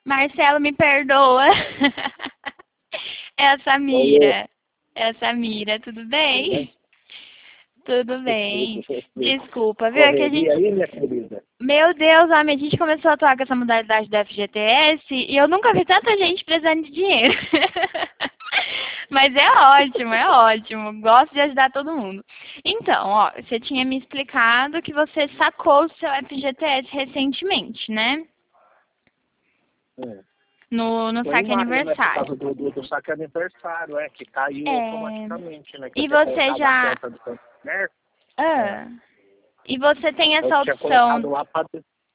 Marcelo, me perdoa. É a Samira. É a Samira, tudo bem? Tudo bem. Desculpa, viu? É que a gente... Correria aí, minha querida? Meu Deus, homem, a gente começou a atuar com essa modalidade do FGTS e eu nunca vi tanta gente precisando de dinheiro. Mas é ótimo, é ótimo. Gosto de ajudar todo mundo. Então, ó, você tinha me explicado que você sacou o seu FGTS recentemente, né? No Foi em saque maio, né? Por causa aniversário. do saque aniversário, que caiu É... automaticamente, né? Que eu E tinha você colocado na já... conta do Santander. Ah, e você tem Eu essa tinha opção... colocado lá para...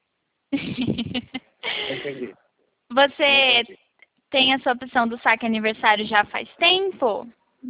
Não entendi. Não Você entendi. tem essa opção do saque aniversário já faz tempo?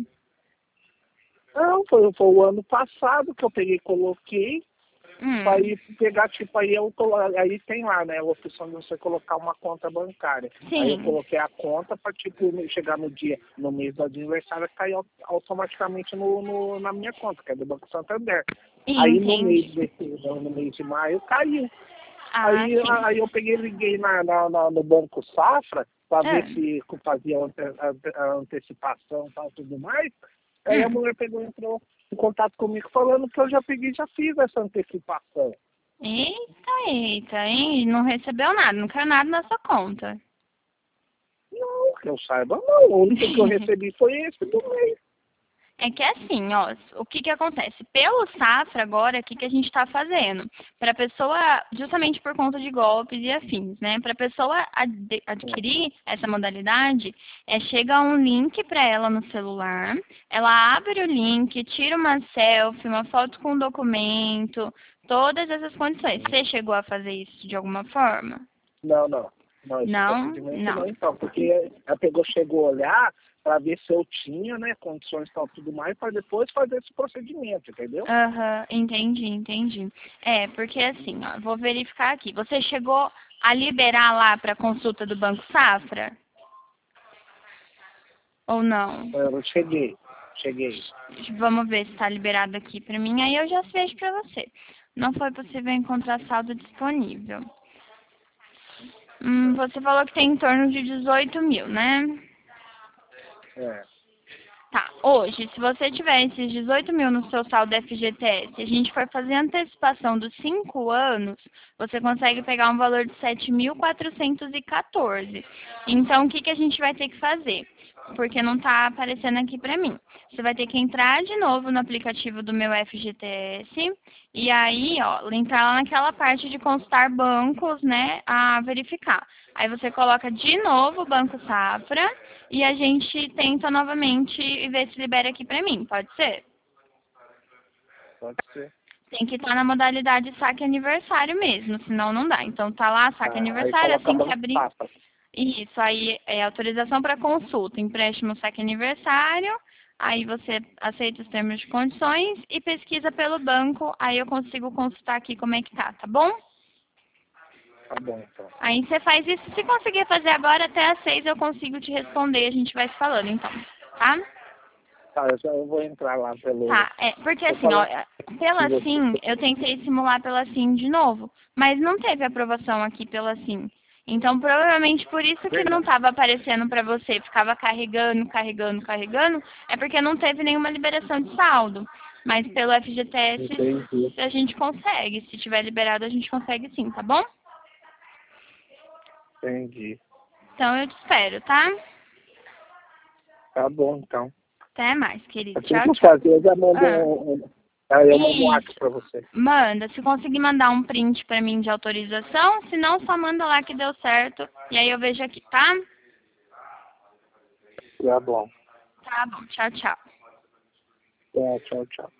Não, foi o ano passado que eu peguei e coloquei. Aí pegar, tipo, aí tem lá, né, a opção de você colocar uma conta bancária. Aí eu Sim. coloquei a conta para, tipo, chegar no mês do aniversário, cair automaticamente na minha conta, que é do Banco Santander. Aí Entendi. no mês de maio caiu. Ah, sim. Aí eu peguei e liguei no Banco Safra para ver Ah. se fazia a antecipação e tal, tudo mais. Aí a mulher entrou em contato comigo falando que eu já peguei e já fiz essa antecipação. Eita, eita, hein? Não recebeu nada, não caiu nada na sua conta. Não, que eu saiba não. O único que eu recebi foi esse do mês. É que assim, ó, o que que acontece? Pelo Safra agora, o que que a gente está fazendo? Para a pessoa, justamente por conta de golpes e afins, né? Para a pessoa adquirir essa modalidade, chega um link para ela no celular, ela abre o link, tira uma selfie, uma foto com um documento, todas essas condições. Você chegou a fazer isso de alguma forma? Não, não. Não, esse Não? procedimento Não. não, então, porque ela chegou a olhar para ver se eu tinha, né, condições e tal, tudo mais, para depois fazer esse procedimento, entendeu? Aham, entendi, entendi. É, porque assim, ó, vou verificar aqui. Você chegou a liberar lá para consulta do Banco Safra? Ou não? Eu cheguei. Vamos ver se está liberado aqui para mim, aí eu já vejo para você. Não foi possível encontrar saldo disponível. Você falou que tem em torno de 18 mil, né? É. Tá, hoje, se você tiver esses 18 mil no seu saldo FGTS, se a gente for fazer a antecipação dos 5 anos, você consegue pegar um valor de 7.414. Então, o que que a gente vai ter que fazer? Porque não está aparecendo aqui para mim. Você vai ter que entrar de novo no aplicativo do meu FGTS e aí, ó, entrar lá naquela parte de consultar bancos, né, a verificar. Aí você coloca de novo o Banco Safra e a gente tenta novamente e ver se libera aqui pra mim, pode ser? Pode ser. Tem que estar na modalidade saque aniversário mesmo, senão não dá. Então tá lá, saque Aí aniversário, coloca assim que Banco abrir. Safra. Isso, aí é autorização para consulta, empréstimo saque aniversário, aí você aceita os termos de condições e pesquisa pelo banco, aí eu consigo consultar aqui como é que tá bom? Tá bom, então. Aí você faz isso, se conseguir fazer agora, até às 6 eu consigo te responder, a gente vai se falando então, tá? Tá, eu vou entrar lá pelo... Tá, porque Eu assim, ó, falei pela que SIM, eu tentei simular pela SIM de novo, mas não teve aprovação aqui pela SIM. Então, provavelmente por isso que não verdade. estava aparecendo para você, ficava carregando, carregando, carregando, é porque não teve nenhuma liberação de saldo. Mas pelo FGTS, Entendi. a gente consegue, se tiver liberado, a gente consegue sim, tá bom? Entendi. Então, eu te espero, tá? Tá bom, então. Até mais, querido. Assim que Tchau, eu tchau. fazer, eu já mando Ah, aí eu mando um WhatsApp isso. pra você. Manda, se conseguir mandar um print pra mim de autorização, se não, só manda lá que deu certo. E aí eu vejo aqui, tá? Tá bom. Tá bom, tchau, tchau. Tá, tchau, tchau.